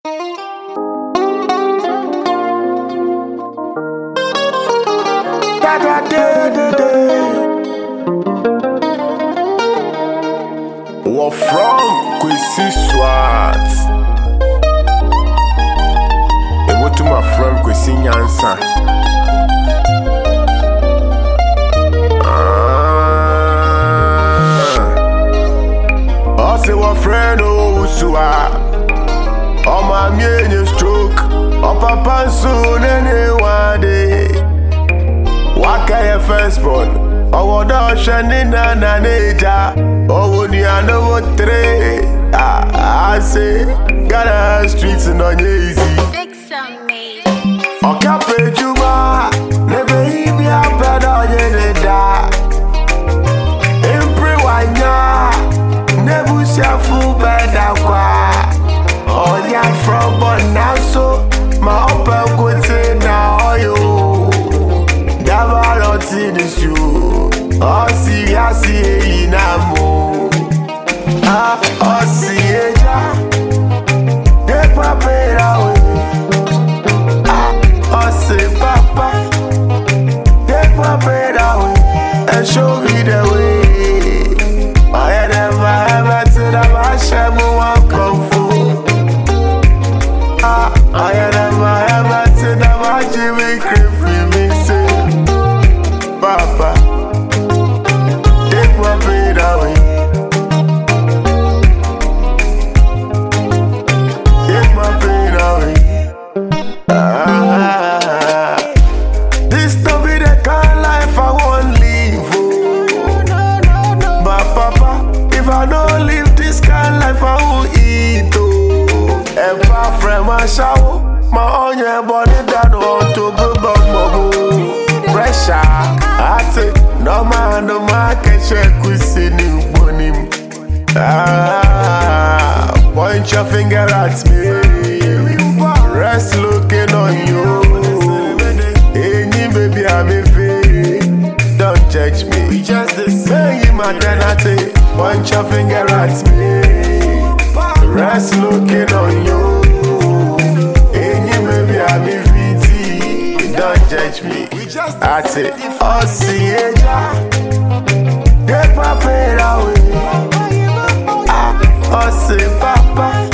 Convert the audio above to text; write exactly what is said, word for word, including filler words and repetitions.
We're from Kwesi Swat. I go to my friend Kwesi Nyansa. I say we're friend Osua. Oh my me stroke. Oh papa soon anyone day. Waka your first born. Oh, what shining on an age. Oh, when you know what three. Ah, I say, got a streets and on easy. Big some me. Oh, Cape Juba, never he be a bad on the da. Impre wanya, never see a full bed aqua. Oh, yeah, from but now so my open good say now you. Never not see this you. Oh, see, I see in a mo. Ah, oh, see, yeah. Get papa away. Ah, oh, see, papa. Get papa away. And show me the way. I had never ever to the mashup one kung fu. Ah, I had never ever to the magic creep for me, say, papa. Shower, my own your body that want to go back. Pressure, I say, no man, no man can check with new bonim. Ah, point your finger at me. Rest looking on you. Any baby, I'm a fee. Don't judge me. We just the same maternity. Point your finger at me. Rest looking on you. Don't judge me. I say, oh, see it. Get papa away. Ah, oh, say, papa.